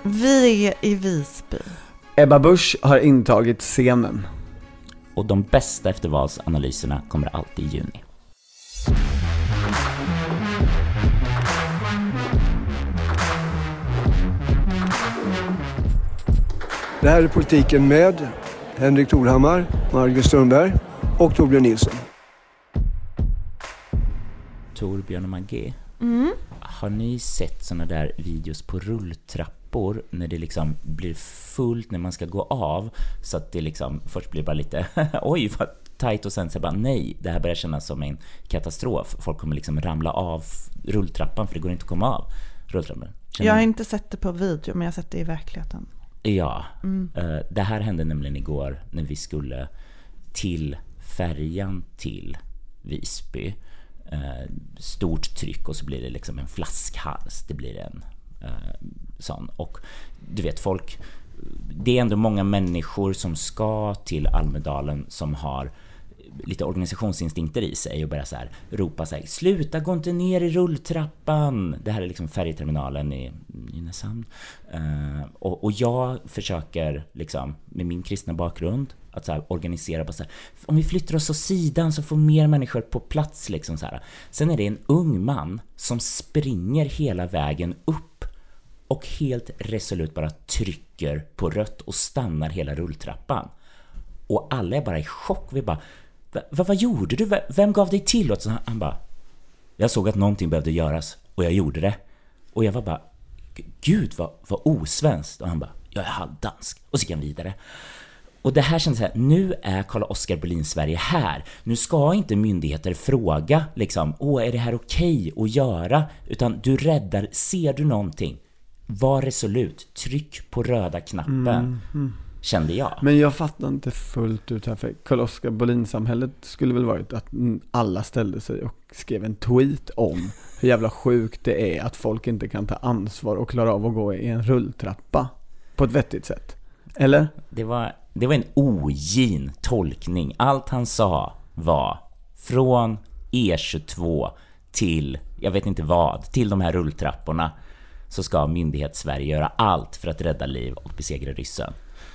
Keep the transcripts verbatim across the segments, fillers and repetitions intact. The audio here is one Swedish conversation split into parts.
Vi är i Visby. Ebba Busch har intagit scenen. Och de bästa eftervalsanalyserna kommer alltid i juni. Det här är Politiken med Henrik Thorhammar, Margit Strömberg och Torbjörn Nilsson. Torbjörn och Maggie, Mm. har ni sett såna där videos på rulltrappor när det liksom blir fullt när man ska gå av, så att det liksom först blir bara lite oj vad tajt och sen så bara nej, det här börjar kännas som en katastrof. Folk kommer liksom ramla av rulltrappan för det går inte att komma av rulltrappan. Känner Jag har ni? inte sett det på video, men jag har sett det i verkligheten. Ja, Mm. eh, det här hände nämligen igår när vi skulle till färjan till Visby. Eh, stort tryck och så blir det liksom en flaskhals. Det blir en eh, sån. Och du vet, folk, det är ändå många människor som ska till Almedalen som har lite organisationsinstinkter i sig och börjar så här ropa så här: sluta, gå inte ner i rulltrappan. Det här är liksom färjeterminalen i Nynäshamn. Uh, och, och jag försöker liksom med min kristna bakgrund att så här organisera bara så här, om vi flyttar oss åt sidan så får mer människor på plats liksom så här. Sen är det en ung man som springer hela vägen upp och helt resolut bara trycker på rött och stannar hela rulltrappan. Och alla är bara i chock. Vi bara, vad, vad gjorde du? Vem gav dig till? Och så han bara, jag såg att någonting behövde göras och jag gjorde det. Och jag var bara, gud vad, vad osvenskt. Och han bara, jag är halvdansk. Och så gick han vidare. Och det här känns så här, nu är Carl-Oskar Bohlin Sverige här. Nu ska inte myndigheter fråga liksom, åh, är det här okej att göra? Utan du räddar, ser du någonting? Var resolut, tryck på röda knappen. Mm, mm. Kände jag. Men jag fattar inte fullt ut här, för Carl-Oskar Bohlin-samhället skulle väl varit att alla ställde sig och skrev en tweet om hur jävla sjukt det är att folk inte kan ta ansvar och klara av att gå i en rulltrappa på ett vettigt sätt. Eller? Det var, det var en ogin tolkning. Allt han sa var från E tjugotvå till, jag vet inte vad, till de här rulltrapporna så ska myndighet Sverige göra allt för att rädda liv och besegra ryssen.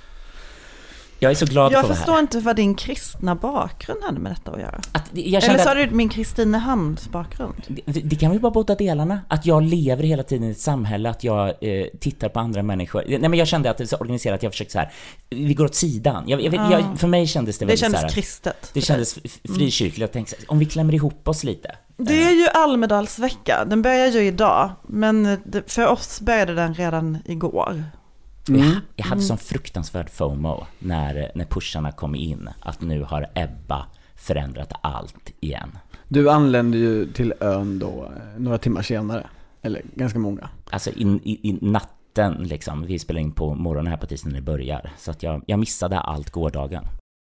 Jag är så glad Jag för det här. förstår inte vad din kristna bakgrund hade med detta att göra. Att jag kände Eller sa att, du min Kristinehamns bakgrund? det, det kan väl bara båda delarna. Att jag lever hela tiden i ett samhälle, att jag eh, tittar på andra människor. Nej, men jag kände att det var så organiserat att jag försökte så här, vi går åt sidan. Jag, jag, vet, Ah. jag, för mig kändes det Det väldigt kändes så här, kristet. det kändes f- frikyrkligt. Jag tänkte så här, om vi klämmer ihop oss lite. Det är ju Almedalsvecka. Den börjar ju idag. Men det, för oss började den redan igår. Jag, Mm. jag hade sån fruktansvärd FOMO när, när pusharna kom in att nu har Ebba förändrat allt igen. Du anlände ju till ön då några timmar senare. Eller ganska många. Alltså i, i, i natten liksom. Vi spelar in på morgonen här på tisdagen när det börjar. Så att jag, jag missade allt gårdagen.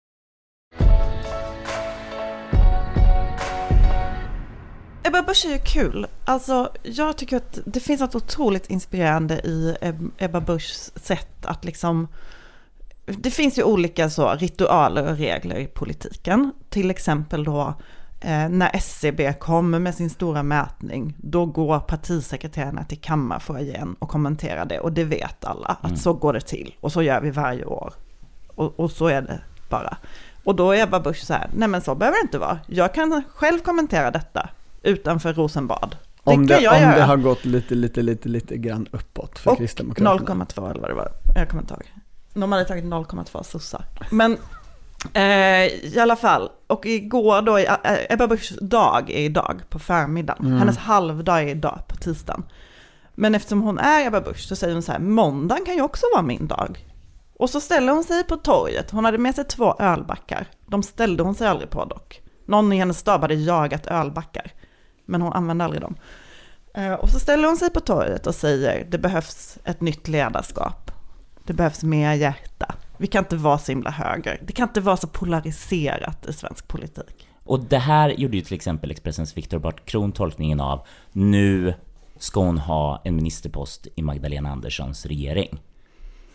Ebba Busch är ju kul. Alltså, jag tycker att det finns något otroligt inspirerande i Ebba Buschs sätt att liksom... Det finns ju olika så ritualer och regler i politiken. Till exempel då eh, när S C B kommer med sin stora mätning, då går partisekreterarna till kammarfoajén och kommenterar det. Och det vet alla, att Mm. så går det till. Och så gör vi varje år. Och, och så är det bara. Och då är Ebba Busch så här, nej men så behöver det inte vara. Jag kan själv kommentera detta utanför Rosenbad. Det Om, kan det, jag om göra. det har gått lite, lite, lite, lite grann uppåt för Och Kristdemokraterna. noll komma två eller vad det var. Jag kommer inte ihåg. De hade tagit noll komma två sossar. Men eh, i alla fall. Och igår då, eh, Ebba Buschs dag är idag på förmiddagen. Mm. Hennes halvdag är idag på tisdagen. Men eftersom hon är Ebba Busch så säger hon så här, måndagen kan ju också vara min dag. Och så ställer hon sig på torget. Hon hade med sig två ölbackar. De ställde hon sig aldrig på dock. Någon i hennes stab hade jagat ölbackar. Men hon använde aldrig dem. Eh, och så ställer hon sig på torget och säger, det behövs ett nytt ledarskap. Det behövs mer hjärta. Vi kan inte vara så himla höger. Det kan inte vara så polariserat i svensk politik. Och det här gjorde ju till exempel Expressens Viktor Bart Kron tolkningen av, nu ska hon ha en ministerpost i Magdalena Anderssons regering.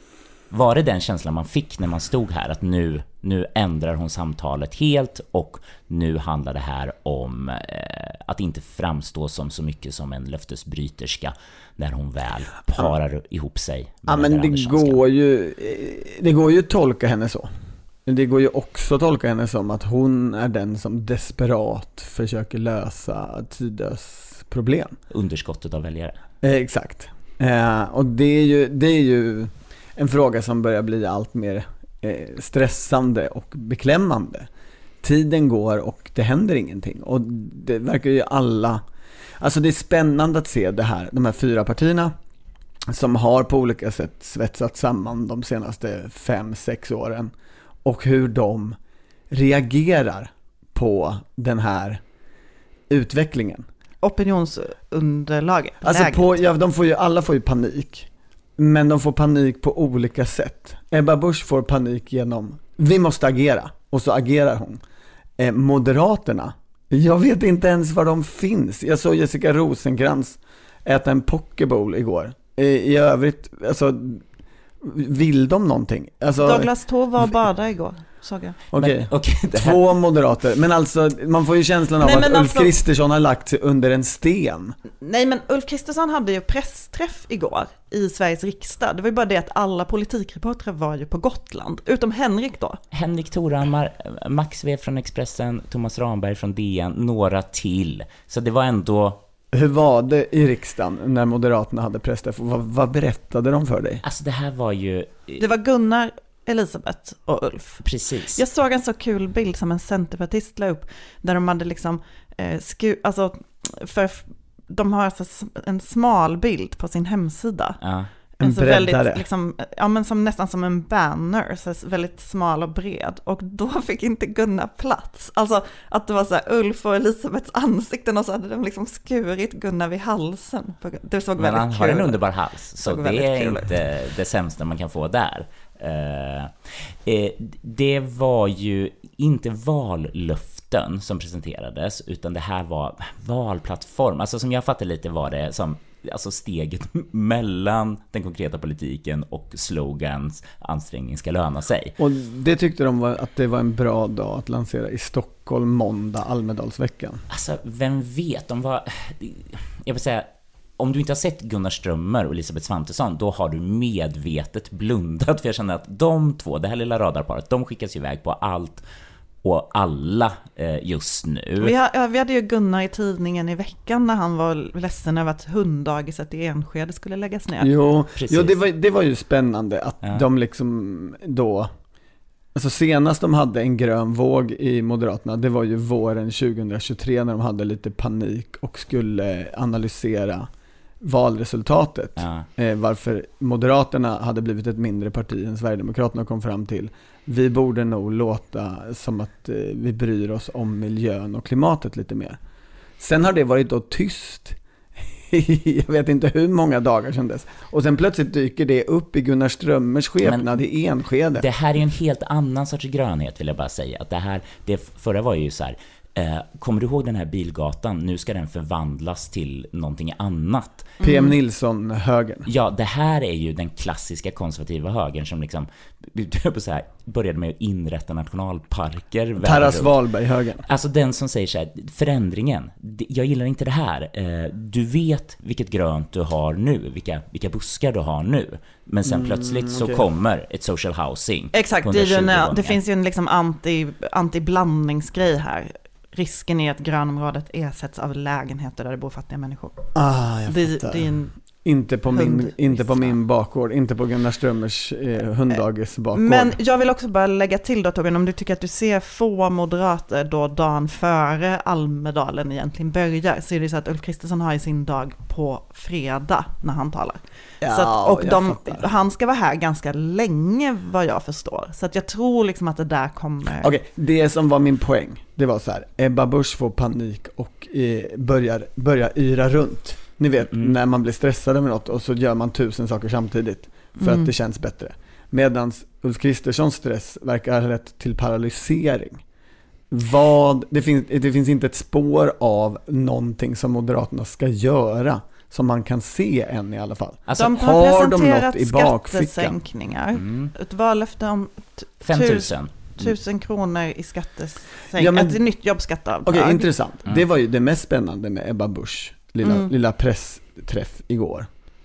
Var det den känslan man fick när man stod här, att nu, nu ändrar hon samtalet helt och nu handlar det här om eh, att inte framstå som så mycket som en löftesbryterska när hon väl parar ja. ihop sig med ja, men det går ju det går ju att tolka henne så. Det går ju också att tolka henne som att hon är den som desperat försöker lösa Tidös problem. Underskottet av väljare. Eh, exakt. Eh, och det är ju det är ju en fråga som börjar bli allt mer eh, stressande och beklämmande. Tiden går och det händer ingenting. Och det verkar ju alla... Alltså det är spännande att se det här, de här fyra partierna som har på olika sätt svetsat samman de senaste fem, sex åren. Och hur de reagerar på den här utvecklingen. Opinionsunderlaget. Alltså på, ja, de får ju, alla får ju panik. Men de får panik på olika sätt. Ebba Busch får panik genom vi måste agera. Och så agerar hon. Eh, Moderaterna, jag vet inte ens var de finns. Jag såg Jessica Rosenkrantz äta en pokeball igår. Eh, I övrigt, alltså vill de någonting? Alltså, Douglas Thor var bara igår, såg jag. Okej, okay. okay, två moderater. Men alltså, man får ju känslan av Nej, att Ulf alltså, Kristersson har lagt sig under en sten. Nej, men Ulf Kristersson hade ju pressträff igår i Sveriges riksdag. Det var ju bara det att alla politikreportrar var ju på Gotland, utom Henrik då. Henrik Torhammar, Max V från Expressen, Thomas Ramberg från D N, några till. Så det var ändå... Hur var det i riksdagen när Moderaterna hade pressträff? Vad, vad berättade de för dig? Alltså det här var ju... Det var Gunnar, Elisabeth och Ulf. Precis. Jag såg en så kul bild som en centerpartist la upp där de hade liksom eh, sku, alltså för de har alltså en smal bild på sin hemsida. Ja. En alltså breddare. Väldigt, liksom, ja, men som, nästan som en banner, så väldigt smal och bred. Och då fick inte Gunnar plats. Alltså att det var så här Ulf och Elisabeths ansikten och så hade de liksom skurit Gunnar vid halsen. Det såg Men väldigt han kul. har en underbar hals, så det det är inte det sämsta man kan få där. Uh, eh, det var ju inte vallöften som presenterades, utan det här var valplattform. Alltså som jag fattar lite var det som alltså steget mellan den konkreta politiken och slogans ansträngning ska löna sig. Och det tyckte de var att det var en bra dag att lansera i Stockholm måndag, Almedalsveckan. Alltså vem vet, de var, jag vill säga, om du inte har sett Gunnar Strömmer och Elisabeth Svantesson, då har du medvetet blundat, för jag känner att de två, det här lilla radarparet, de skickas iväg på allt och alla eh, just nu. Vi, har, ja, vi hade ju Gunnar i tidningen i veckan när han var ledsen över att hunddagiset i Enskede skulle läggas ner. Jo, jo det, var, det var ju spännande att ja. de liksom då, alltså senast de hade en grön våg i Moderaterna, det var ju våren tjugohundratjugotre när de hade lite panik och skulle analysera valresultatet. Ja. Eh, varför Moderaterna hade blivit ett mindre parti än Sverigedemokraterna kom fram till. Vi borde nog låta som att eh, vi bryr oss om miljön och klimatet lite mer. Sen har det varit då tyst jag vet inte hur många dagar sedan dess. Och sen plötsligt dyker det upp i Gunnar Strömmers skepnad i Enskede. Det här är en helt annan sorts grönhet, vill jag bara säga. Att det här, det förra var ju så här, eh, kommer du ihåg den här bilgatan? Nu ska den förvandlas till någonting annat. P M Nilsson högern. Ja, det här är ju den klassiska konservativa högern som liksom så här, började med att inrätta nationalparker. Taras Wahlberg högern. Alltså den som säger så här, förändringen, jag gillar inte det här. Du vet vilket grönt du har nu, vilka, vilka buskar du har nu. Men sen mm, plötsligt så okay. kommer ett social housing. Exakt, det, är ju, det finns ju en liksom anti, anti-blandningsgrej här. Risken är att grönområdet ersätts av lägenheter där det bor fattiga människor. Ah, jag det, fattar. det är en inte på min inte på min bakgård, inte på Gunnar Strömmers eh, hunddagis bakgård. Men jag vill också bara lägga till då, Torbjörn, om du tycker att du ser få moderater då dagen före Almedalen egentligen börjar, så är det så att Ulf Kristersson har i sin dag på fredag när han talar. Ja, så att, och de, han ska vara här ganska länge vad jag förstår. Så att jag tror liksom att det där kommer... Okej, det som var min poäng, det var så här, Ebba Busch får panik och eh, börjar, börjar yra runt. Ni vet, mm. när man blir stressad med något och så gör man tusen saker samtidigt för mm. att det känns bättre. Medan Ulf Kristerssons stress verkar ha rätt till paralysering. Vad, det, finns, det finns inte ett spår av någonting som Moderaterna ska göra som man kan se än i alla fall. Alltså, de har, har de något i bakfickan? Skattesänkningar. Mm. Ett vallöfte om t- fem tusen. Tusen kronor i skattesänkningar. Ja, ett nytt jobbskatteavdrag. Okej, okay, intressant. Mm. Det var ju det mest spännande med Ebba Busch lilla, mm. lilla pressträff igår.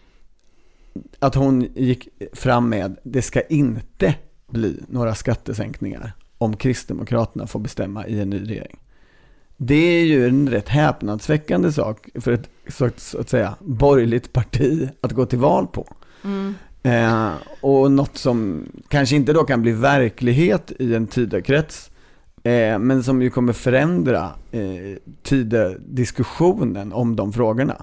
Att hon gick fram med det ska inte bli några skattesänkningar om Kristdemokraterna får bestämma i en ny regering. Det är ju en rätt häpnadsväckande sak för ett så, så att säga borgerligt parti att gå till val på. Mm. Eh, och något som kanske inte då kan bli verklighet i en tidekrets, eh, men som ju kommer förändra eh, tidediskussionen om de frågorna.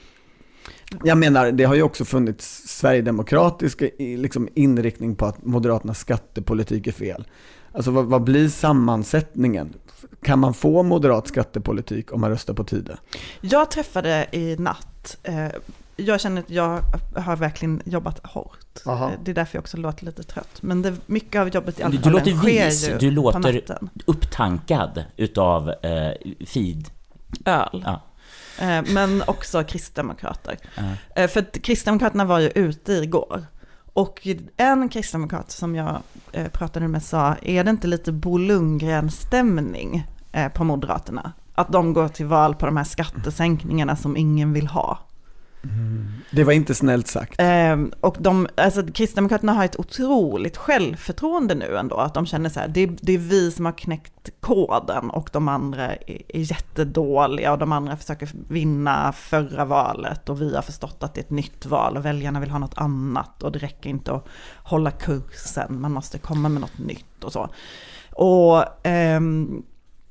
Jag menar, det har ju också funnits sverigedemokratisk liksom inriktning på att Moderaternas skattepolitik är fel. Alltså vad, vad blir sammansättningen? Kan man få moderat skattepolitik om man röstar på Tide? Jag träffade i natt, eh, jag känner att jag har verkligen jobbat hårt. Aha. Det är därför jag också låter lite trött. Men det, mycket av jobbet i alla fall du låter vis, du låter natten. Upptankad utav eh, feed. Öl. Ja. Men också kristdemokrater. Uh-huh. För att kristdemokraterna var ju ute igår. Och en kristdemokrat som jag pratade med sa, är det inte lite Bo Lundgren-stämning på Moderaterna? Att de går till val på de här skattesänkningarna som ingen vill ha. Mm. Det var inte snällt sagt. Eh, och de, alltså, Kristdemokraterna har ett otroligt självförtroende nu ändå. Att de känner så här, det, det är vi som har knäckt koden och de andra är, är jättedåliga och de andra försöker vinna förra valet och vi har förstått att det är ett nytt val och väljarna vill ha något annat och det räcker inte att hålla kursen, man måste komma med något nytt och så. Och ehm,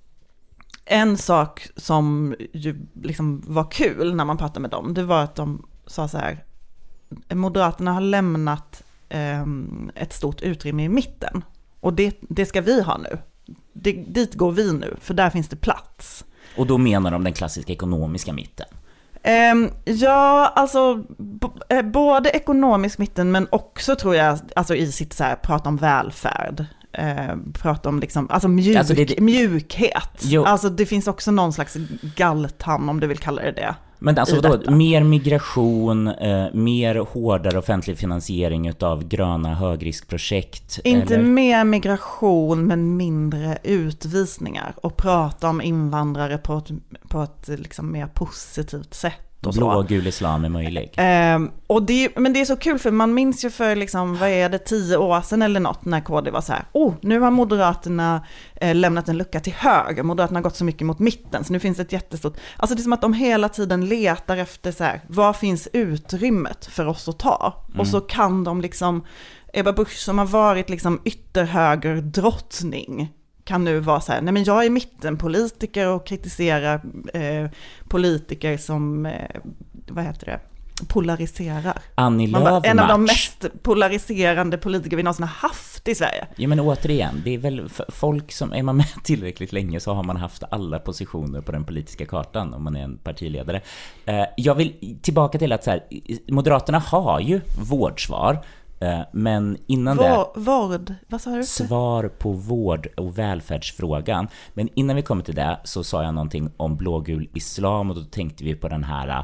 en sak som ju liksom var kul när man pratade med dem, det var att de sa så här, Moderaterna har lämnat eh, ett stort utrymme i mitten och det, det ska vi ha nu. Det, dit går vi nu, för där finns det plats. Och då menar de den klassiska ekonomiska mitten? Eh, ja, alltså b- både ekonomisk mitten men också tror jag alltså i sitt så här, prat om välfärd. Eh, prata om liksom, alltså mjuk, alltså det, det, mjukhet. Jo. Alltså det finns också någon slags galtan om du vill kalla det det. Men alltså då, mer migration, eh, mer hårdare offentlig finansiering utav gröna högriskprojekt? Inte eller? Mer migration men mindre utvisningar och prata om invandrare på ett, på ett liksom mer positivt sätt. Blå och gul islam är möjlig. Eh, och det, men det är så kul för man minns ju för liksom, vad är det, tio år sedan eller något när K D var så här, oh, nu har Moderaterna eh, lämnat en lucka till höger. Moderaterna har gått så mycket mot mitten så nu finns det ett jättestort, alltså det är som att de hela tiden letar efter så här, vad finns utrymmet för oss att ta? Mm. Och så kan de liksom, Ebba Busch som har varit liksom ytterhöger drottning kan nu vara så här, nej men jag är mittenpolitiker och kritiserar eh, politiker som, eh, vad heter det, polariserar. Annie Lööf, en av de mest polariserande politiker vi någonsin har haft i Sverige. Ja men återigen, det är väl folk som, är man med tillräckligt länge så har man haft alla positioner på den politiska kartan om man är en partiledare. Eh, jag vill tillbaka till att så här, Moderaterna har ju vårdsvar. Men innan Vår, det vård, vad sa du? Svar på vård- och välfärdsfrågan. Men innan vi kommer till det så sa jag någonting om blågul islam och då tänkte vi på den här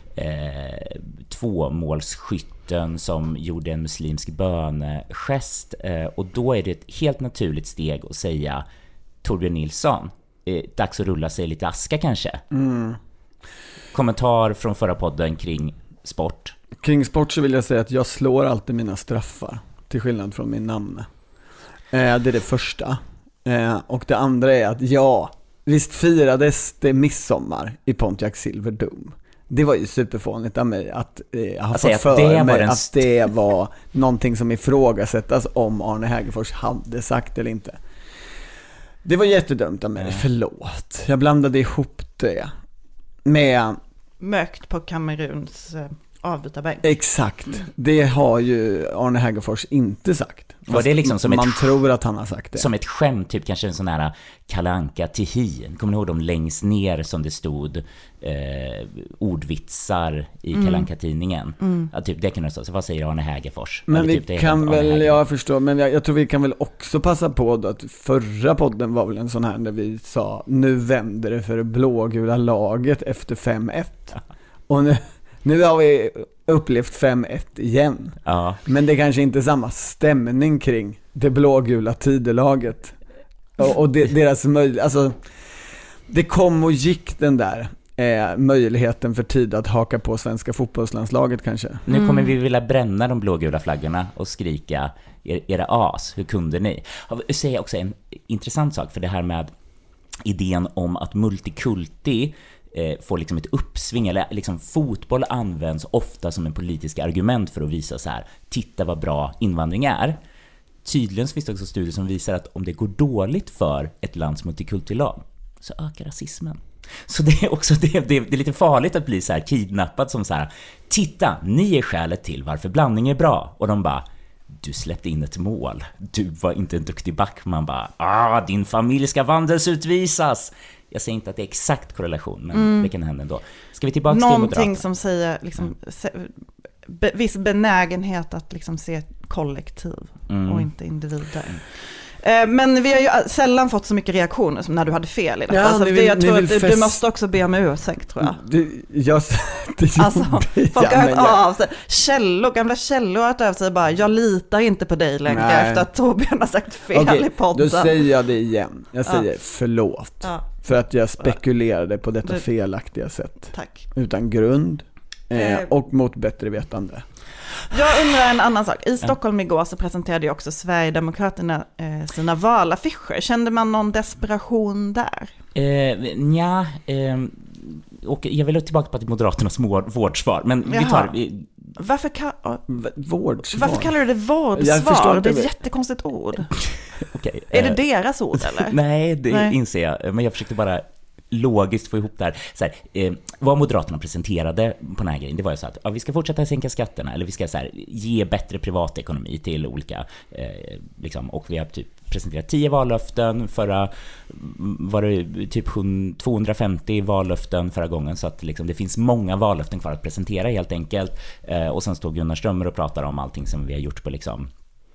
eh, tvåmålsskytten som gjorde en muslimsk bönegest eh, och då är det ett helt naturligt steg att säga Torbjörn Nilsson, eh, dags att rulla sig lite aska kanske. Mm. Kommentar från förra podden kring sport. Kring sport så vill jag säga att jag slår alltid mina straffar till skillnad från min namn. Eh, det är det första. Eh, och det andra är att ja, visst firades det midsommar i Pontiac Silverdome. Det var ju superfånigt av mig att eh, ha fått för det mig att st- det var någonting som ifrågasättas om Arne Hägerfors hade sagt eller inte. Det var jättedumt av mig, mm. förlåt. Jag blandade ihop det med mökt på Kameruns avbytarbänk. Exakt. Det har ju Arne Hägerfors inte sagt. Var det liksom som man ett, tror att han har sagt det. Som ett skämt, typ kanske en sån här Kalle Anka till hi. Kommer ni ihåg dem längst ner som det stod eh, ordvitsar i mm. Kalle Anka-tidningen? Mm. Ja, typ det kan det stå. Så vad säger Arne Hägerfors? Men vi typ det kan väl, jag förstår, men jag, jag tror vi kan väl också passa på då att förra podden var väl en sån här där vi sa nu vänder det för det blågula laget efter fem ett. Och nu Nu har vi upplevt fem ett igen. Ja. Men det är kanske inte samma stämning kring det blågula tidelaget. Och, och de, deras möjlighet, alltså det kom och gick den där eh, möjligheten för tid att haka på svenska fotbollslandslaget kanske. Nu kommer vi vilja bränna de blågula flaggorna och skrika er, era as, hur kunde ni? Jag säger också en intressant sak för det här med idén om att multikulti eh, får liksom ett uppsving, eller liksom fotboll används ofta som en politisk argument för att visa så här, titta vad bra invandring är. Tydligen finns det också studier som visar att om det går dåligt för ett lands multikulturlag så ökar rasismen. Så det är också det, det, det är lite farligt att bli så här kidnappad som så här, titta, ni är skälet till varför blandning är bra. Och de bara, du släppte in ett mål. Du var inte en duktig back. Man bara, ah, din familj ska vandelsutvisas. Jag säger inte att det är exakt korrelation, men mm. det kan hända ändå. Ska vi tillbaka någonting till Moderaterna? Som säger liksom, se, be, viss benägenhet att liksom se kollektiv mm. och inte individer. Men vi har ju sällan fått så mycket reaktioner som när du hade fel i detta. Ja, så vill, jag tror att du, fest... du måste också be om ursäkt, tror jag. Du, jag det alltså, folk har hört jag... av sig. Källor, gamla källor har hört av sig bara, jag litar inte på dig längre. Nej. Efter att Torbjörn har sagt fel okay, i podden. Då säger jag det igen. Jag säger ja. förlåt. Ja. För att jag spekulerade på detta felaktiga sätt. Tack. Utan grund eh, och mot bättre vetande. Jag undrar en annan sak. I Stockholm igår så presenterade ju också Sverigedemokraterna eh, sina valaffischer. Kände man någon desperation där? Eh, nja, eh, och jag vill tillbaka till Moderaternas vårdsvar. Men vi tar... Vi... Varför, ka- vårdsvar? Varför kallar du det vårdsvar? Det är ett jättekonstigt ord. Okay, är det eh... deras ord eller? Nej, det Nej. inser jag. Men jag försökte bara... logiskt få ihop det här. Så här eh, vad Moderaterna presenterade på den här grejen, det var ju så att ja, vi ska fortsätta sänka skatterna, eller vi ska så här, ge bättre privatekonomi till olika eh, liksom, och vi har typ presenterat tio vallöften förra, var det typ tvåhundrafemtio vallöften förra gången, så att liksom, det finns många vallöften kvar att presentera helt enkelt, eh, och sen står Gunnar Strömmer och pratar om allting som vi har gjort på liksom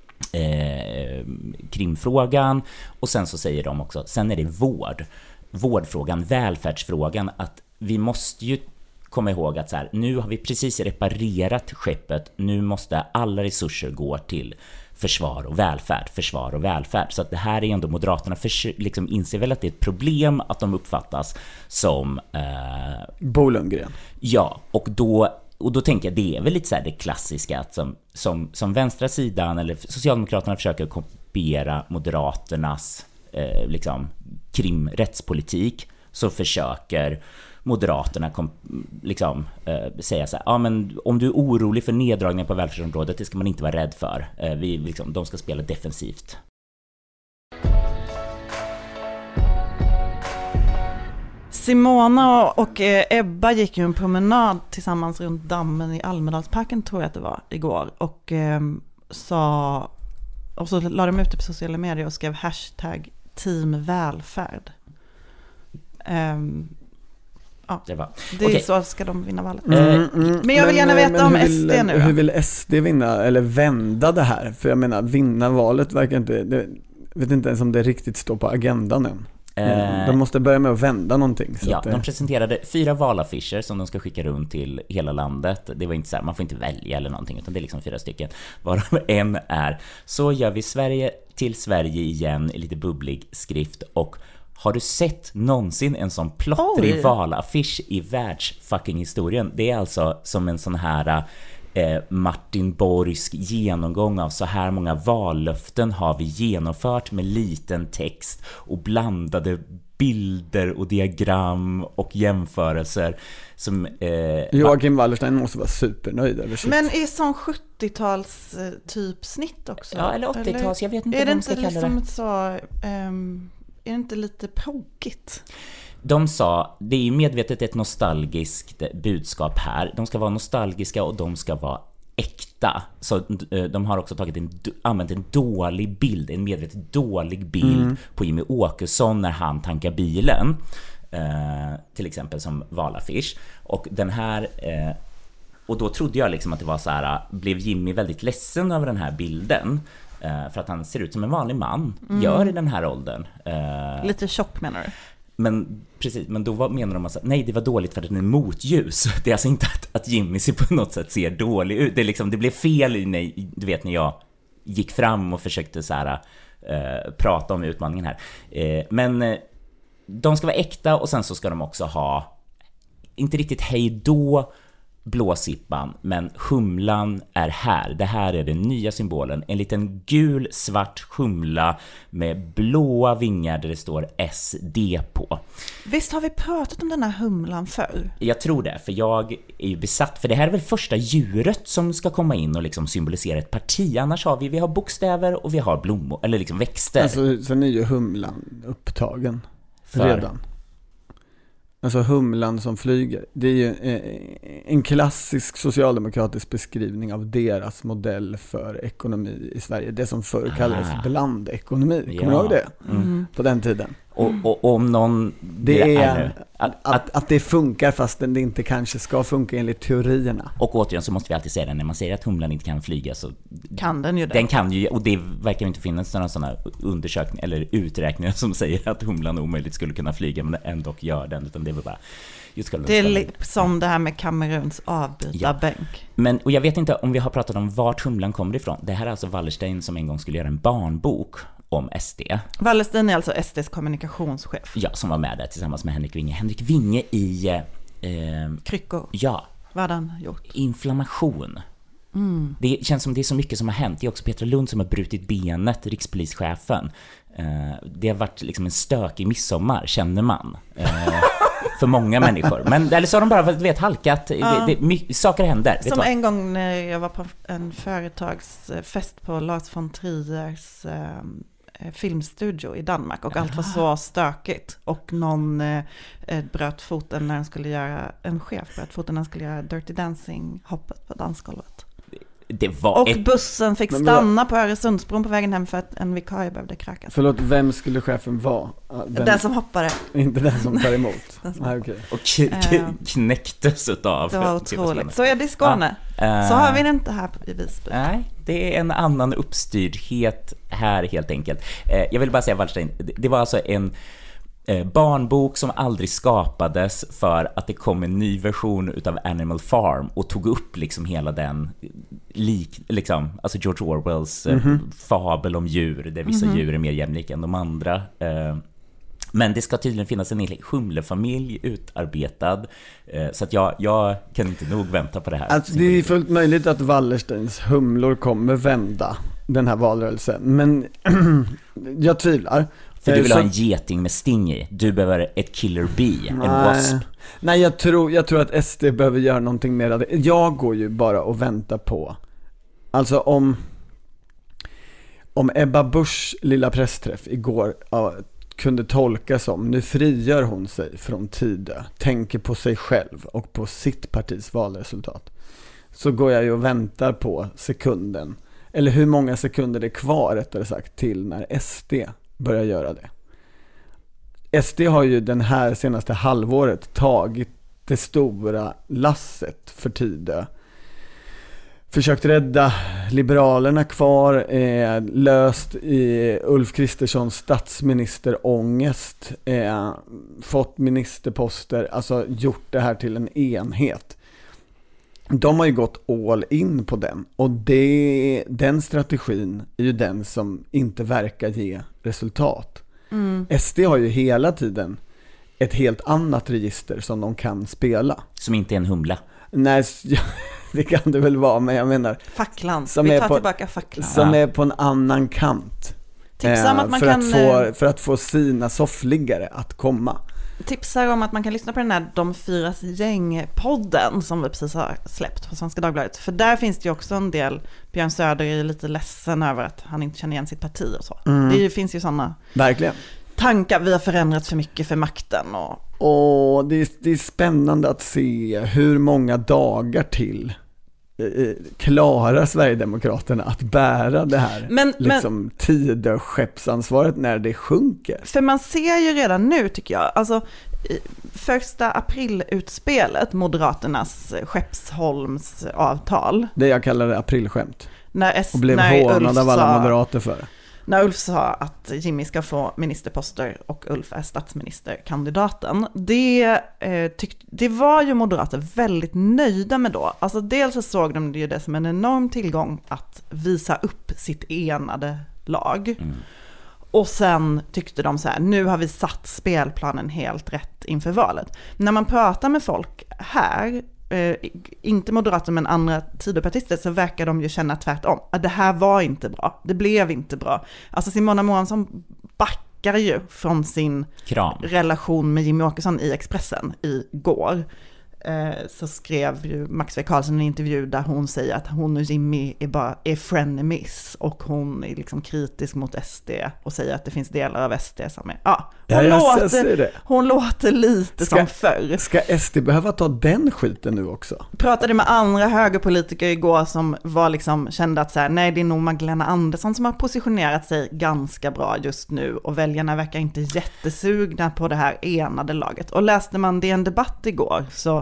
eh, krimfrågan, och sen så säger de också, sen är det vård vårdfrågan, välfärdsfrågan, att vi måste ju komma ihåg att så här, nu har vi precis reparerat skeppet, nu måste alla resurser gå till försvar och välfärd, försvar och välfärd. Så att det här är ändå Moderaterna för, liksom inser väl att det är ett problem att de uppfattas som eh, Bo Lundgren. Ja, och då och då tänker jag det är väl lite så här det klassiska att som, som, som vänstra sidan eller Socialdemokraterna försöker kopiera Moderaternas eh, liksom krimrättspolitik, så försöker Moderaterna kom, liksom, eh, säga så här, ja, men om du är orolig för neddragningar på välfärdsområdet, det ska man inte vara rädd för. Eh, vi, liksom, de ska spela defensivt. Simona och Ebba gick ju en promenad tillsammans runt dammen i Almedalsparken, tror jag att det var, igår. Och eh, sa, och så la de ut det på sociala medier och skrev hashtag team välfärd. Um, ja, det, var. det är okay. så ska de vinna valet. Mm, mm, men jag vill gärna veta om vill, S D nu då? Hur vill S D vinna eller vända det här? För jag menar, vinna valet verkar inte, det, vet inte ens om det riktigt står på agendan än. Mm. De måste börja med att vända någonting. Så ja, att de presenterade fyra valaffischer som de ska skicka runt till hela landet. Det var inte så här, man får inte välja eller någonting, utan det är liksom fyra stycken. Varav en är, så gör vi Sverige till Sverige igen i lite bubblig skrift. Och har du sett någonsin en sån plottrig Oj. valaffisch i världsfucking historien? Det är alltså som en sån här eh, Martin Borgsk genomgång av så här många vallöften har vi genomfört med liten text och blandade bilder och diagram och jämförelser som eh, Joakim Wallerstein måste vara supernöjd över sitt. Men i sån sjuttio-tals eh, typ snitt också. Ja, eller åttio-tals, jag vet inte vad de ska kalla det. Är det inte liksom så um, är det inte lite progigt? De sa, det är ju medvetet ett nostalgiskt budskap här. De ska vara nostalgiska och de ska vara äkta. Så de har också tagit en, använt en dålig bild, en medvetet dålig bild mm. på Jimmy Åkesson när han tankar bilen. Eh, till exempel som valaffisch. Och den här... Eh, och då trodde jag liksom att det var så här, blev Jimmy väldigt ledsen över den här bilden. Eh, för att han ser ut som en vanlig man. Mm. Gör i den här åldern. Eh, Lite tjock menar du? Men precis, men då var, menar de att nej, det var dåligt för att den är motljus. Det är alltså inte att, att Jimmy ser på något sätt ser dålig ut. Det, är liksom, det blev fel i när, du vet, när jag gick fram och försökte så här, eh, prata om utmaningen här. Eh, men eh, de ska vara äkta, och sen så ska de också ha, inte riktigt hej då blåsippan, men humlan är här. Det här är den nya symbolen. En liten gul svart humla med blåa vingar där det står S D på. Visst har vi pratat om den här humlan förr? Jag tror det, för jag är ju besatt. För det här är väl första djuret som ska komma in och liksom symbolisera ett parti. Annars har vi, vi har bokstäver och vi har blommor, eller liksom växter. Alltså, sen är ju humlan upptagen för... redan. Alltså humlan som flyger. Det är ju en klassisk socialdemokratisk beskrivning av deras modell för ekonomi i Sverige. Det som förr kallades ah. blandekonomi. Kommer ja. du ihåg det? Mm. På den tiden. Och, och, och om någon... Det är, är att, att, att, att det funkar fast det inte kanske ska funka enligt teorierna. Och återigen så måste vi alltid säga det, när man säger att humlan inte kan flyga så... Kan den ju det? Den kan ju, och det verkar inte finnas några sådana undersökningar eller uträkningar som säger att humlan omöjligt skulle kunna flyga, men ändå gör den, utan det är väl bara... Det är liksom det här med Kameruns avbytarbänk. Ja. Men, och jag vet inte om vi har pratat om vart humlan kommer ifrån. Det här är alltså Wallerstein som en gång skulle göra en barnbok om S D. Wallerstein är alltså S D:s kommunikationschef. Ja, som var med där tillsammans med Henrik Winge. Henrik Winge i... Eh, Kryckor. Ja. Vad hade han gjort? Inflammation. Mm. Det känns som det är så mycket som har hänt. Det är också Petra Lund som har brutit benet, rikspolischefen. Eh, det har varit liksom en stökig midsommar, känner man. Eh, för många människor. Men eller så har de bara vet, halkat. Ja. Det, det, saker händer. Som en gång när jag var på en företagsfest på Lars von Triers eh, filmstudio i Danmark. Och allt var så stökigt. Och någon eh, bröt foten när han skulle göra, en chef bröt foten när han skulle göra Dirty Dancing-hoppet på dansgolvet. Det var och ett... bussen fick stanna på Öresundsbron på vägen hem för att en vikarie behövde kräkas. Förlåt, vem skulle chefen vara? Den, den som hoppade. Inte den som tar emot. ah, okay. Och k- k- knäcktes utav. Det var otroligt. Så är det i Skåne. Ah, så har vi det inte här i Visby. Nej, det är en annan uppstyrdhet här helt enkelt. Jag vill bara säga, Wallstein, det var alltså en barnbok som aldrig skapades för att det kom en ny version utav Animal Farm och tog upp liksom hela den lik, liksom, alltså George Orwells mm-hmm. fabel om djur där vissa mm-hmm. djur är mer jämlika än de andra. Men det ska tydligen finnas en hel humlefamilj utarbetad, så att jag, jag kan inte nog vänta på det här. Alltså, det är fullt möjligt att Wallersteins humlor kommer vända den här valrörelsen, men jag tvivlar. För du vill så... ha en geting med sting i. Du behöver ett killer bee, en Nej. wasp. Nej, jag tror, jag tror att S D behöver göra någonting mer av det. Jag går ju bara och väntar på. Alltså om Om Ebba Buschs lilla pressträff igår ja, kunde tolkas som nu frigör hon sig från Tidö, tänker på sig själv och på sitt partis valresultat, så går jag ju och väntar på sekunden, eller hur många sekunder det är kvar rättare sagt till när S D börja göra det. S D har ju den här senaste halvåret tagit det stora lasset för Tidö. Försökt rädda Liberalerna kvar, eh, löst i Ulf Kristerssons statsministerångest, eh, fått ministerposter, alltså gjort det här till en enhet. De har ju gått all in på den, och det, den strategin är ju den som inte verkar ge resultat. Mm. S D har ju hela tiden ett helt annat register som de kan spela. Som inte är en humla. Nej, det kan det väl vara, men jag menar facklan, som vi är tar på, tillbaka facklan. Som är på en annan kant. Tipsa om att man för, kan, att få, för att få sina soffliggare att komma. Tipsar om att man kan lyssna på den här De fyras gäng-podden som vi precis har släppt på Svenska Dagbladet. För där finns det ju också en del, Björn Söder är lite ledsen över att han inte känner igen sitt parti och så. Mm. Det finns ju sådana verkligen tankar, vi har förändrats för mycket för makten. Och, och det, är, det är spännande att se hur många dagar till klarar Sverigedemokraterna att bära det här men, liksom men, tidsskeppsansvaret när det sjunker. För man ser ju redan nu, tycker jag, alltså första april-utspelet, Moderaternas Skeppsholms avtal. Det jag kallar det aprilskämt. När S- och blev när hånad av alla moderater för. när Ulf sa att Jimmy ska få ministerposter och Ulf är statsministerkandidaten. Det, eh, tyck, det var ju moderater väldigt nöjda med då. Alltså dels så såg de det ju det som en enorm tillgång att visa upp sitt enade lag. Mm. Och sen tyckte de så här, nu har vi satt spelplanen helt rätt inför valet. När man pratar med folk här, eh, inte moderater men andra Tidöpartister, så verkar de ju känna tvärtom. Att det här var inte bra, det blev inte bra. Alltså Simona Månsson backar ju från sin Kram. relation med Jimmy Åkesson i Expressen igår. Så skrev ju Max V. Karlsson en intervju där hon säger att hon och Jimmy är bara är frenemies och hon är liksom kritisk mot S D och säger att det finns delar av S D som är ja, hon, ja, låter, hon låter lite ska, som förr. Ska S D behöva ta den skiten nu också? Pratade med andra högerpolitiker igår som var liksom kände att så här, nej det är nog Magdalena Andersson som har positionerat sig ganska bra just nu och väljarna verkar inte jättesugna på det här enade laget. Och läste man det en debatt igår så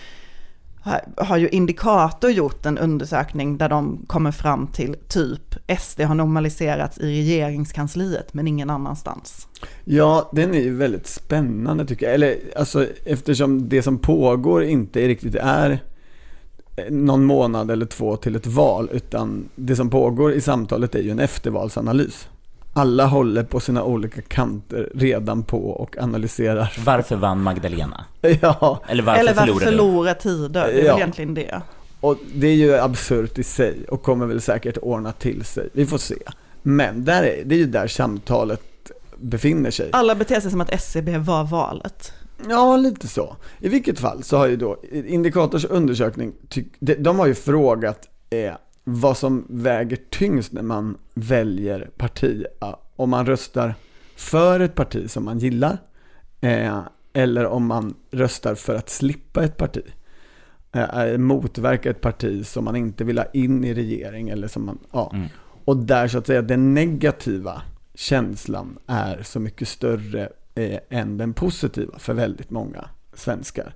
har ju Indikator gjort en undersökning där de kommer fram till typ S D har normaliserats i regeringskansliet men ingen annanstans. Ja, den är ju väldigt spännande tycker jag. Eller, alltså, eftersom det som pågår inte riktigt är någon månad eller två till ett val, utan det som pågår i samtalet är ju en eftervalsanalys. Alla håller på sina olika kanter redan på och analyserar. Varför vann Magdalena? Ja. Eller varför, Eller varför förlorade förlora tider? Det är ja. väl egentligen det. Och det är ju absurt i sig och kommer väl säkert ordna till sig. Vi får se. Men där är, det är ju där samtalet befinner sig. Alla beter sig som att S C B var valet. Ja, lite så. I vilket fall så har ju då Indikators undersökning, de, de har ju frågat eh, vad som väger tyngst när man väljer parti. Om man röstar för ett parti som man gillar eh, eller om man röstar för att slippa ett parti. Eh, motverka ett parti som man inte vill ha in i regering eller som man, ja. Mm. Och där så att säga den negativa känslan är så mycket större eh, än den positiva för väldigt många svenskar.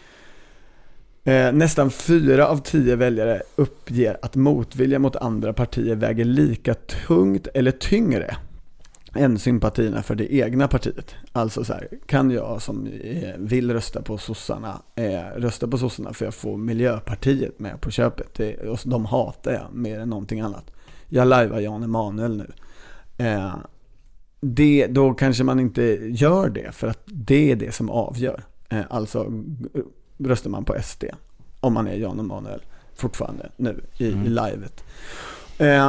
Eh, nästan fyra av tio väljare uppger att motvilja mot andra partier väger lika tungt eller tyngre än sympatierna för det egna partiet. Alltså så här, kan jag som eh, vill rösta på sossarna eh, rösta på sossarna för jag får Miljöpartiet med på köpet. Det, och de hatar jag mer än någonting annat. Jag lajvar Jan Emanuel nu. Eh, det, då kanske man inte gör det för att det är det som avgör. Eh, alltså röstar man på S D om man är Jan Emanuel fortfarande nu i, mm. i livet. Eh,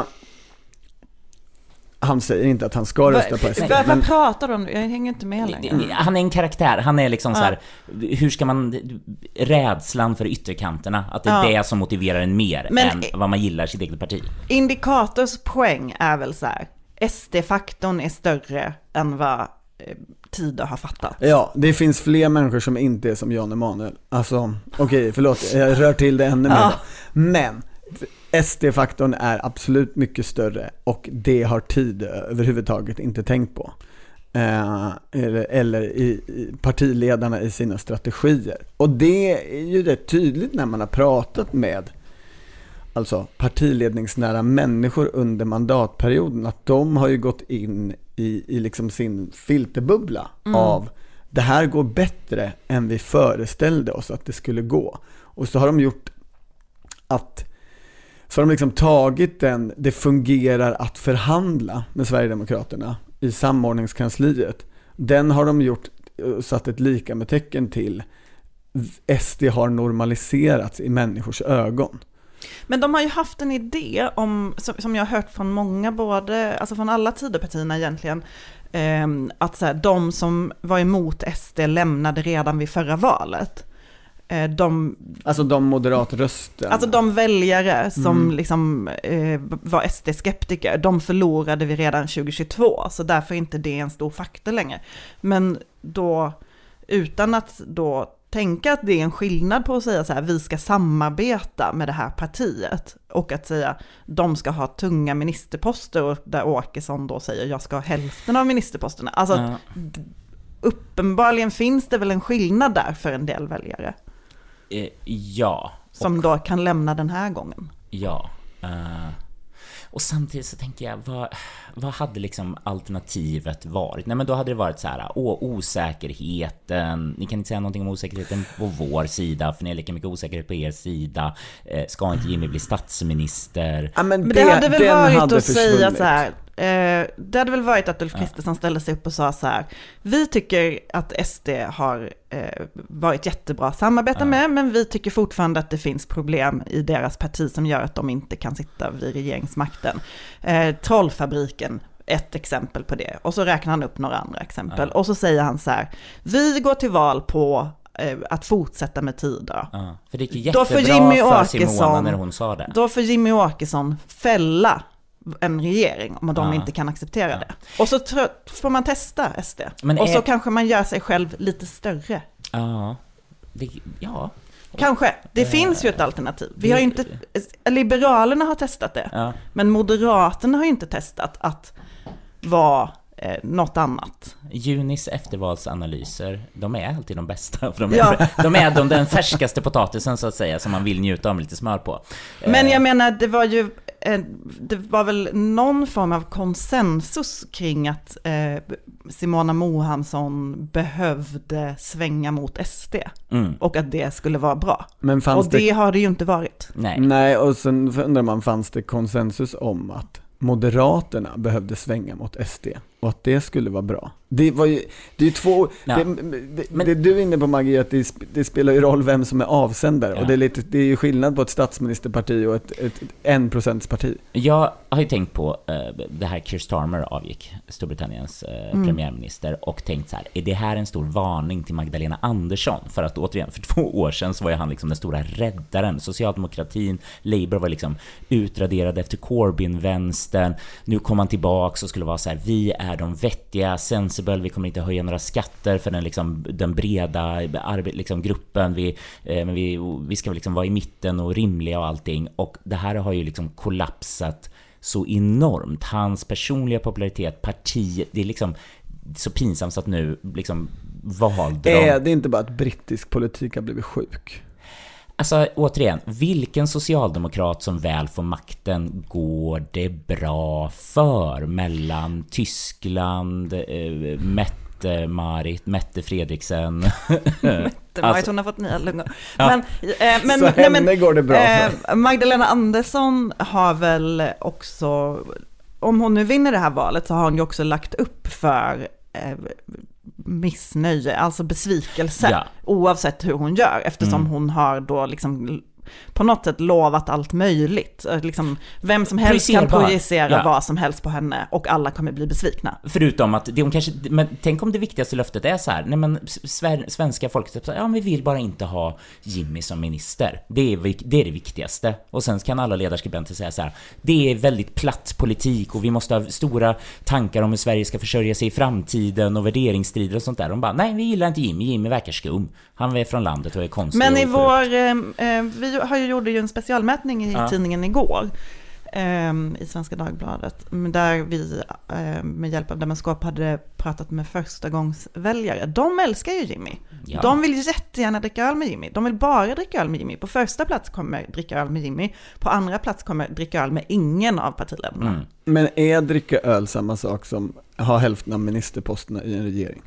han säger inte att han ska rösta på S D. Vad, vad pratar du om? Jag hänger inte med längre. Han är en karaktär. Han är liksom ja. så här, hur ska man, rädslan för ytterkanterna, att det är ja. det som motiverar en mer men, än vad man gillar sitt eget parti. Indikators poäng är väl så här, S D-faktorn är större än vad eh, Tidö har fattat. Ja, det finns fler människor som inte är som Jan Emanuel. Alltså, okej, okay, förlåt, jag rör till det ännu mer. Ja. Men S D-faktorn är absolut mycket större och det har Tidö överhuvudtaget inte tänkt på. Eh, eller eller i, i partiledarna i sina strategier. Och det är ju rätt tydligt när man har pratat med alltså partiledningsnära människor under mandatperioden att de har ju gått in i, i liksom sin filterbubbla mm. av det här går bättre än vi föreställde oss att det skulle gå. Och så har de gjort att så har de liksom tagit den, det fungerar att förhandla med Sverigedemokraterna i samordningskansliet. Den har de gjort, satt ett lika med tecken till S D har normaliserats i människors ögon. Men de har ju haft en idé om, som jag har hört från många, både, alltså från alla Tidöpartierna egentligen, eh, att så här, de som var emot S D lämnade redan vid förra valet. Eh, de, alltså de moderatrösten. Alltså de väljare som mm. liksom eh, var S D-skeptiker, de förlorade vi redan tjugohundratjugotvå, så därför är inte det en stor faktor längre. Men då, utan att då tänka att det är en skillnad på att säga så här, vi ska samarbeta med det här partiet och att säga de ska ha tunga ministerposter och där Åkesson då säger jag ska ha hälften av ministerposterna. Alltså ja. d- uppenbarligen finns det väl en skillnad där för en del väljare. Eh, ja. Som och, då kan lämna den här gången. Ja. Uh, Och samtidigt så tänker jag, vad, vad hade liksom alternativet varit? Nej, men då hade det varit så här, åh, osäkerheten, ni kan inte säga någonting om osäkerheten på vår sida, för ni är lika mycket osäkerhet på er sida. Eh, ska inte Jimmy bli statsminister? Ja, men, Men det, det hade väl varit hade att försvunnit. säga så här. Eh, det hade väl varit att Ulf Kristersson ställde sig upp och sa så här: vi tycker att S D har eh, varit jättebra att samarbeta Ja. med, men vi tycker fortfarande att det finns problem i deras parti som gör att de inte kan sitta vid regeringsmakten. Eh, Trollfabriken, ett exempel på det. Och så räknar han upp några andra exempel. Ja. Och så säger han så här: vi går till val på eh, att fortsätta med Tidö. Ja, för det gick Då får jättebra Jimmy för Åkesson- Simona när hon sa det. Då får Jimmy Åkesson fälla en regering om de Ja. inte kan acceptera Ja. det. Och så tr- får man testa S D. Men och är- så kanske man gör sig själv lite större. Ja, det, ja. Kanske. Det Eh, finns ju ett alternativ. Vi det- har ju inte, Liberalerna har testat det. ja. Men Moderaterna har ju inte testat att vara eh, något annat. Junis eftervalsanalyser, de är alltid de bästa. För de är, Ja. de är de, den färskaste potatisen så att säga, som man vill njuta av med lite smör på. Men Eh, jag menar, det var ju eh, det var väl någon form av konsensus kring att eh, Simona Mohansson behövde svänga mot S D mm, och att det skulle vara bra. Men fanns Och det har det ju inte varit. nej. Nej, och sen undrar man, fanns det konsensus om att Moderaterna behövde svänga mot S D och att det skulle vara bra? Det var ju, det är ju två, Ja. det, det, Men- det du är inne på, Maggie, att det, sp- det spelar ju roll vem som är avsändare, Ja. och det är, lite, det är ju skillnad på ett statsministerparti och ett, ett, ett enprocentsparti. Jag har ju tänkt på eh, det här Keir Starmer avgick, Storbritanniens eh, Mm. premiärminister, och tänkt så här, är det här en stor varning till Magdalena Andersson? För att återigen, för två år sedan så var ju han liksom den stora räddaren. Socialdemokratin, Labour var liksom utraderade efter Corbyn-vänstern. Nu kom han tillbaka och skulle vara så här, vi är de vettiga, sensible, vi kommer inte höja några skatter för den, liksom, den breda arbe- liksom, gruppen, vi, eh, men vi, vi ska liksom vara i mitten och rimliga och allting. Och det här har ju liksom kollapsat så enormt. Hans personliga popularitet, partiet, det är liksom så pinsamt så att nu liksom valde de. Är det inte bara att brittisk politik har blivit sjuk? Alltså återigen, vilken socialdemokrat som väl får makten går det bra för? Mellan Tyskland, eh, Mette-Marit, Mette Fredriksen. Mette-Marit, Alltså- hon har fått nya lungor. Ja. Men, eh, men, Så nej, henne men, går det bra eh, för. Magdalena Andersson har väl också, om hon nu vinner det här valet, så har hon ju också lagt upp för eh, missnöje, alltså besvikelse, Ja. oavsett hur hon gör, eftersom Mm. hon har då liksom på något sätt lovat allt möjligt. Liksom, vem som helst kan Projicerbar. projicera Ja. vad som helst på henne och alla kommer bli besvikna. Förutom att det hon kanske, men tänk om det viktigaste löftet är så här, nej men sver, svenska folket, ja, vi vill bara inte ha Jimmy som minister. Det är, vik- det är det viktigaste. Och sen kan alla ledarskribenter säga så här, det är väldigt platt politik och vi måste ha stora tankar om hur Sverige ska försörja sig i framtiden och värderingsstrider och sånt där. De bara, nej, vi gillar inte Jimmy, Jimmy verkar skum. Han är från landet och är konstig. Men i och vår, eh, vi har ju gjorde ju en specialmätning i Ja. tidningen igår, eh, i Svenska Dagbladet, där vi eh, med hjälp av Demoskop hade pratat med förstagångsväljare. De älskar ju Jimmy. Ja. De vill jättegärna dricka öl med Jimmy. De vill bara dricka öl med Jimmy. På första plats kommer dricka öl med Jimmy. På andra plats kommer dricka öl med ingen av partiledarna. Mm. Men är dricka öl samma sak som ha hälften av ministerposterna i en regering?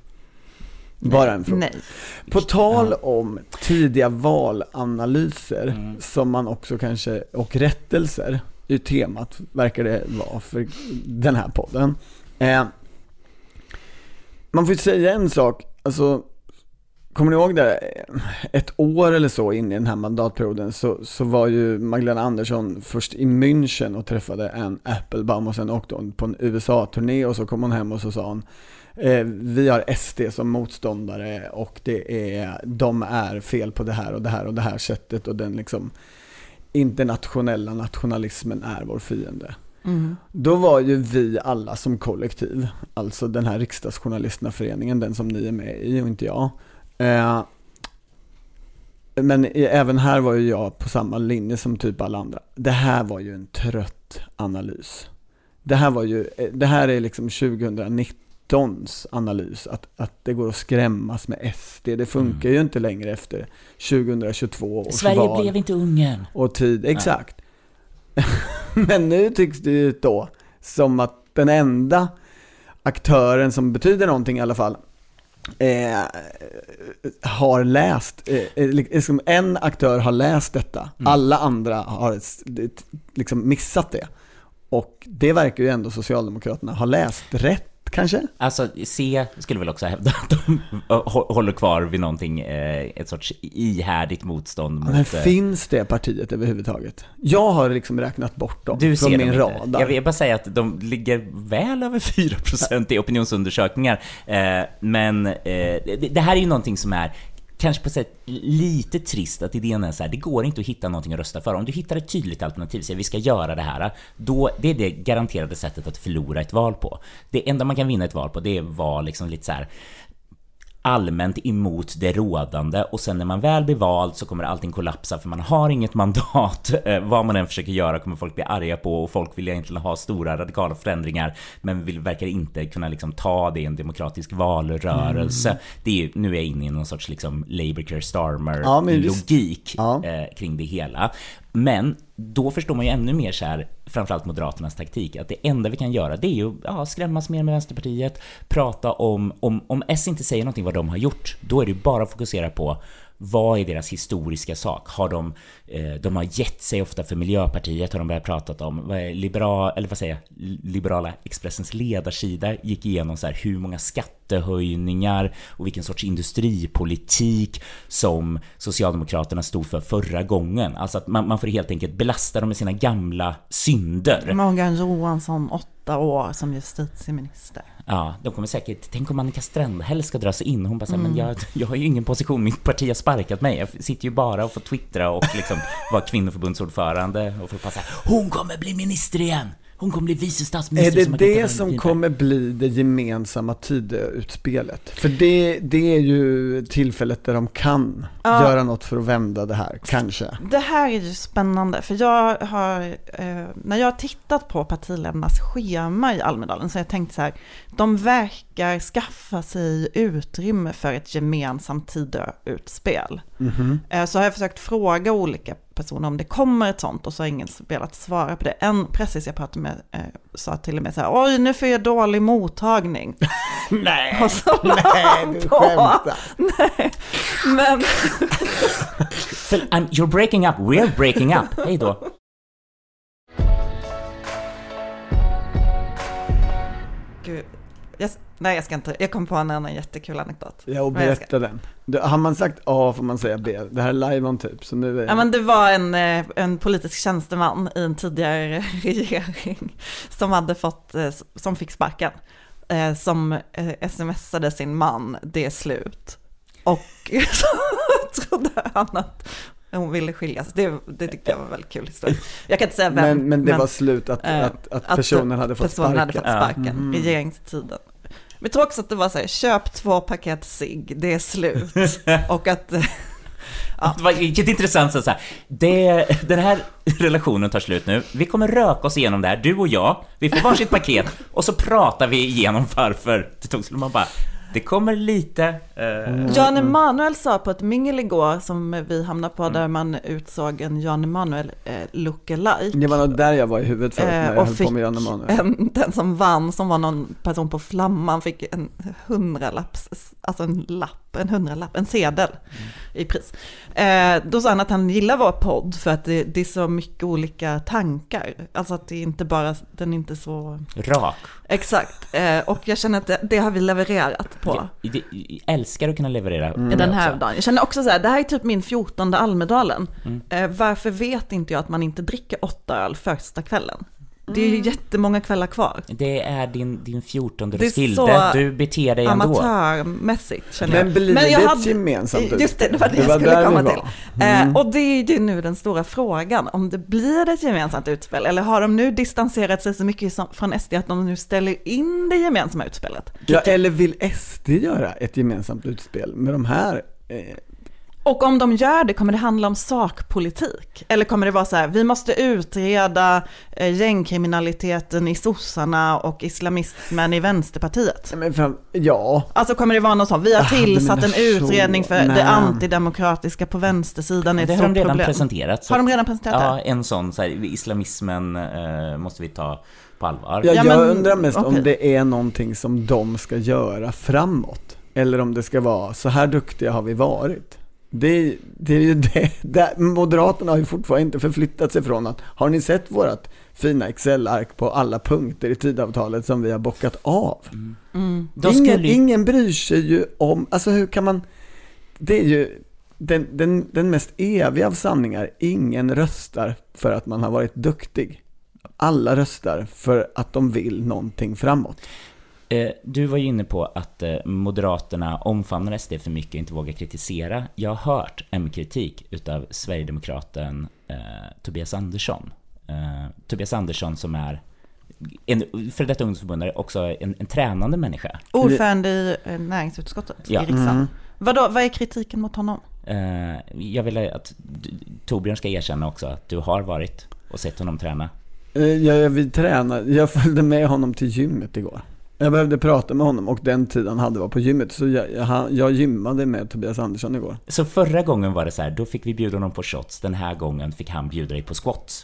Bara en fråga. Nej. På tal om tidiga valanalyser, Mm. som man också kanske, och rättelser, i temat verkar det vara för den här podden. Eh, man får ju säga en sak, alltså, kommer ni ihåg det, ett år eller så in i den här mandatperioden så, så var ju Magdalena Andersson först i München och träffade en Applebaum, och sen åkte hon på en U S A-turné och så kom hon hem och så sa hon, eh, vi har S D som motståndare och det är, de är fel på det här och det här och det här sättet, och den liksom internationella nationalismen är vår fiende. Mm. Då var ju vi alla som kollektiv, alltså den här riksdagsjournalisterna-föreningen, den som ni är med i och inte jag, eh, men i, även här var ju jag på samma linje som typ alla andra. Det här var ju en trött analys. Det här var ju, det här är liksom tjugonitton analys, att, att det går att skrämmas med S D. Det funkar Mm. ju inte längre efter tjugohundratjugotvå års Sverige val blev inte Ungern. och tid, exakt. Men nu tycks det ju då som att den enda aktören som betyder någonting i alla fall eh, har läst, eh, liksom en aktör har läst detta. Mm. Alla andra har liksom missat det. Och det verkar ju ändå Socialdemokraterna ha läst rätt. Kanske? Alltså C skulle väl också hävda att de håller kvar vid någonting, ett sorts ihärdigt motstånd mot... Men finns det partiet överhuvudtaget? Jag har liksom räknat bort dem du från min radar. Jag vill bara säga att de ligger väl över fyra procent i opinionsundersökningar. Men det här är ju någonting som är kanske på sätt lite trist, att idén är så här, det går inte att hitta någonting att rösta för. Om du hittar ett tydligt alternativ, så vi ska göra det här, då det är det garanterade sättet att förlora ett val på. Det enda man kan vinna ett val på, det är val liksom lite så här allmänt emot det rådande, och sen när man väl blir vald så kommer allting kollapsa för man har inget mandat. Eh, vad man än försöker göra kommer folk bli arga på, och folk vill egentligen ha stora radikala förändringar men vill verkar inte kunna liksom ta det i en demokratisk valrörelse. Mm. Det är ju, nu är jag inne i någon sorts liksom Labour Keir Starmer ja, logik ja. eh, kring det hela. Men då förstår man ju ännu mer så här, framförallt Moderaternas taktik, att det enda vi kan göra, det är ju ja, skrämmas mer med Vänsterpartiet, prata om, om om S inte säger någonting vad de har gjort, då är det bara att fokusera på vad är deras historiska sak. Har de, eh, de har gett sig ofta för Miljöpartiet, har de börjat prata om vad är liberal, eller vad säger jag, Liberala Expressens ledarsida gick igenom så här, hur många skattehöjningar och vilken sorts industripolitik som Socialdemokraterna stod för förra gången. Alltså att man, man får helt enkelt belasta dem med sina gamla synder. Morgan Johansson, åtta år som justitieminister. Ja, de kommer säkert, tänk om Annika Strandhäll ska dra sig in. Hon bara säger, mm. men jag, jag har ju ingen position, mitt parti har sparkat mig. Jag sitter ju bara och får twittra och liksom vara kvinnoförbundsordförande och får passa, hon kommer bli minister igen. Hon kommer bli vice statsminister. Är det som det som kommer bli det gemensamma Tidöutspelet? För det, det är ju tillfället där de kan ja. göra något för att vända det här, kanske. Det här är ju spännande, för jag har, eh, när jag har tittat på partiledarnas schema i Almedalen, så har jag tänkt så här, de verkar skaffa sig utrymme för ett gemensamt Tidöutspel. Mm-hmm. Eh, så har jag försökt fråga olika personer om det kommer ett sånt, och så har ingen velat svara på det. En pressis jag pratade med eh, sa till och med så här, oj, nu får jag dålig mottagning. Nej, och så nej, du skämtar. Nej, men... Phil, I'm, you're breaking up, we're breaking up. Hej då. Gud, jag, nej jag ska inte, jag kom på en annan jättekul anekdot. Ja, och berätta ska... den. Har man sagt A får man säga B. Det här är live on typ. Så nu är... Ja, men det var en, en politisk tjänsteman i en tidigare regering som hade fått, som fick sparken. Som smsade sin man, det är slut. Och så trodde han att hon ville skiljas. Det, det tyckte jag var väldigt kul historia. Jag kan inte säga vem. Men, men det men, var slut att, äh, att, att personen att hade fått personen sparken. Hade fått sparken. Ja. Mm. Regeringstiden. Men jag tror också att det var så här, köp två paket cigg, det är slut. Och att... Ja. Det var vilket intressant så här. Det, den här relationen tar slut nu. Vi kommer röka oss igenom det här, du och jag. Vi får varsitt paket och så pratar vi igenom varför det tog slut. Man bara... Det kommer lite... Uh... Jan Emanuel sa på ett mingel igår som vi hamnade på, mm. där man utsåg en Jan Emanuel eh, lookalike. Det var nog där jag var i huvudet förut när jag eh, höll på med Jan Emanuel. En, den som vann, som var någon person på Flamman, fick en hundralapps, alltså en lapp, en hundralapp, en sedel mm. i pris. Eh, då sa han att han gillar vår podd för att det, det är så mycket olika tankar. Alltså att det är inte bara, den är inte så... Rak. Exakt. Eh, och jag känner att det, det har vi levererat på. Jag, jag, jag älskar att kunna leverera mm. den här dagen. Jag känner också så här, det här är typ min fjortonde Almedalen. Mm. Eh, varför vet inte jag att man inte dricker åtta öl första kvällen? Det är ju jättemånga kvällar kvar. Det är din, din fjortonde Roskilde. Du beter dig ändå. Amatörmässigt känner jag. Men blir Men jag det hade, ett gemensamt utspel? Just det, det var det, det jag skulle komma till. Mm. Eh, och det är ju nu den stora frågan. Om det blir ett gemensamt utspel. Eller har de nu distanserat sig så mycket som, från S D att de nu ställer in det gemensamma utspelet? Ja, eller vill S D göra ett gemensamt utspel med de här... Eh, Och om de gör det, kommer det handla om sakpolitik? Eller kommer det vara så här, vi måste utreda eh, gängkriminaliteten i sossarna och islamismen i Vänsterpartiet? Men för, ja. Alltså kommer det vara något sånt, vi har tillsatt en utredning för Nej. det antidemokratiska på vänstersidan. Är Det ett har de stort redan problem. presenterat. Så, Har de redan presenterat ja, det? en sån så här, islamismen eh, måste vi ta på allvar. Ja, Ja, jag men, undrar mest okej. om det är någonting som de ska göra framåt. Eller om det ska vara, så här duktiga har vi varit. Det, det är ju det. Där, Moderaterna har ju fortfarande inte förflyttat sig från att, har ni sett vårat fina Excel-ark på alla punkter i tidavtalet som vi har bockat av? Mm. Mm. De Ingen, skulle ju- ingen bryr sig ju om, alltså hur kan man, det är ju den, den, den mest eviga av sanningar, ingen röstar för att man har varit duktig. Alla röstar för att de vill någonting framåt. Eh, Du var ju inne på att eh, Moderaterna omfamnar S D för mycket och inte vågar kritisera. Jag har hört en kritik utav Sverigedemokraten eh, Tobias Andersson. Eh, Tobias Andersson som är en, för detta ungdomsförbundare också en, en tränande människa. Ordförande i eh, näringsutskottet Ja. i riksdagen. Mm. Vadå, vad är kritiken mot honom? Eh, Jag vill att du- Torbjörn ska erkänna också att du har varit och sett honom träna. Eh, Jag, vi tränar, jag följde med honom till gymmet igår. Jag behövde prata med honom och den tiden han hade var på gymmet. Så jag, jag, jag gymmade med Tobias Andersson igår. Så förra gången var det så här, då fick vi bjuda honom på shots. Den här gången fick han bjuda dig på squats.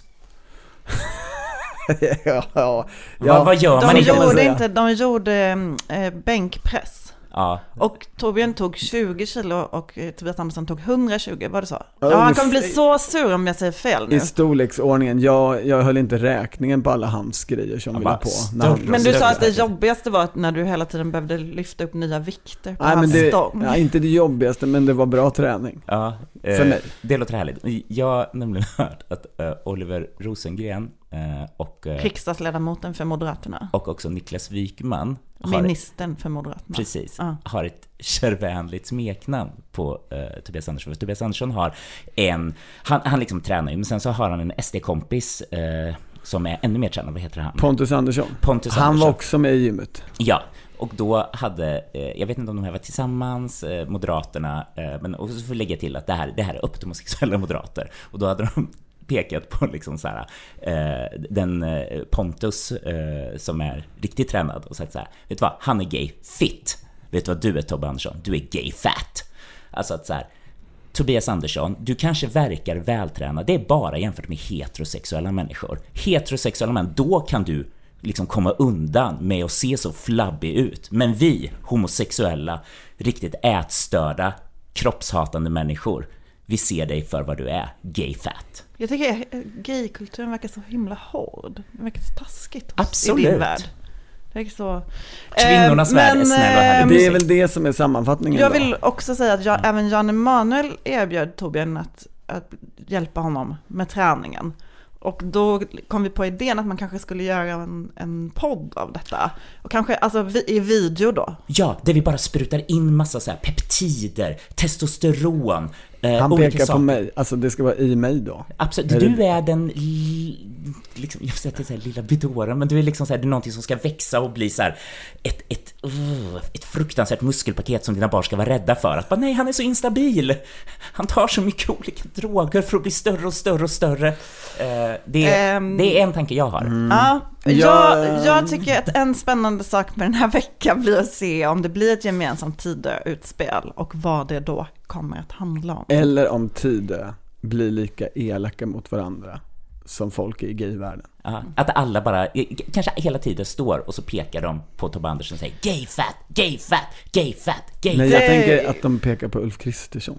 ja, ja, Vad, vad gör man De inte? kan man gjorde, säga. inte, de gjorde eh, bänkpress. Ja, Och Torbjörn tog tjugo kilo och eh, Tobias Andersson tog hundratjugo, var det så? Ja, Ja, han ungefär- kommer bli så sur om jag säger fel nu. I storleksordningen, jag, jag höll inte räkningen på alla hans grejer som Ja, ville bara på. större. När han, Men du sa Större att det säkert. jobbigaste var att när du hela tiden behövde lyfta upp nya vikter på nej, men hans det, stång. ja, inte det jobbigaste, men det var bra träning. ja För eh, mig. Det låter härligt. Jag har nämligen hört att eh, Oliver Rosengren eh, och, eh, Riksdagsledamoten för Moderaterna. och också Niklas Wykman har, Ministern för Moderaterna. precis, Ja. har ett kärvänligt smeknamn på eh, Tobias Andersson. För Tobias Andersson har en, han, han liksom tränar ju, men sen så har han en S D-kompis eh, som är ännu mer tränad. Vad heter han? Pontus Andersson. Pontus Han Andersson. var också med i gymmet. Ja, och då hade, eh, jag vet inte om de här var tillsammans, eh, Moderaterna, eh, men och så får vi lägga till att det här, det här är öppet homosexuella moderater. Och då hade de pekat på liksom så här, eh, den eh, Pontus eh, som är riktigt tränad och sagt så här, vet du vad, han är gay fit. Vet du vad du är, Tobbe Andersson? Du är gay fat. Alltså att så här, Tobias Andersson, du kanske verkar vältränad, det är bara jämfört med heterosexuella människor. Heterosexuella män, då kan du liksom komma undan med att se så flabbig ut. Men vi, homosexuella, riktigt ätstörda, kroppshatande människor, vi ser dig för vad du är, gay fat. Jag tycker gaykulturen verkar så himla hård. Det verkar så taskigt i Absolut. din värld. Det verkar så... Kvinnornas Eh, värld är men, snäll och härlig ehm, Det är musik. väl det som är sammanfattningen Jag då. vill också säga att jag, även Jan Emanuel erbjöd Torbjörn att, att hjälpa honom med träningen. Och då kom vi på idén att man kanske skulle göra en, en podd av detta. Och kanske alltså, vi, i video då. Ja, där vi bara sprutar in massa så här peptider, testosteron, eh, Han olika pekar på saker. mig, alltså det ska vara i mig då. Absolut, Är du det- är den li, liksom, jag säger att det är lilla bidåren, men du är liksom så här, det är någonting som ska växa och bli så här ett, ett, uh, ett fruktansvärt muskelpaket som dina barn ska vara rädda för. Att bara, nej, han är så instabil. Han tar så mycket olika droger för att bli större och större och större. Eh, det, Ehm. det är en tanke jag har. Ja, Ja, jag, ehm. jag tycker att en spännande sak med den här veckan blir att se om det blir ett gemensamt Tidö-utspel och vad det då kommer att handla om. Eller om Tidö blir lika elaka mot varandra som folk i gayvärlden. Ja, att alla bara, kanske hela tiden står och så pekar de på Tobbe Andersson och säger gay fat, gay fat, gay fat, gay Nej, fat. jag tänker att de pekar på Ulf Kristersson.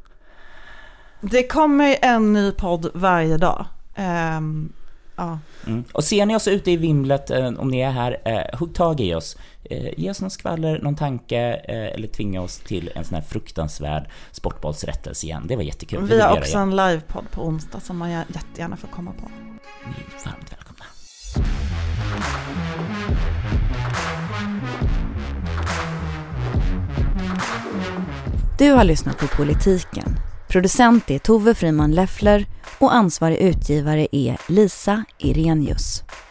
Det kommer en ny podd varje dag. Ehm, ja. Mm. Och ser ni oss ute i vimlet, eh, om ni är här, eh, hugg tag i oss. Eh, ge oss någon skvaller, någon tanke, eh, eller tvinga oss till en sån här fruktansvärd sportbollsrättelse igen. Det var jättekul. Det Vi vill har göra också igen. en livepodd på onsdag som man jättegärna får komma på. Ni är varmt välkomna. Du har lyssnat på Politiken. Producent är Tove Friman Leffler och ansvarig utgivare är Lisa Irenius.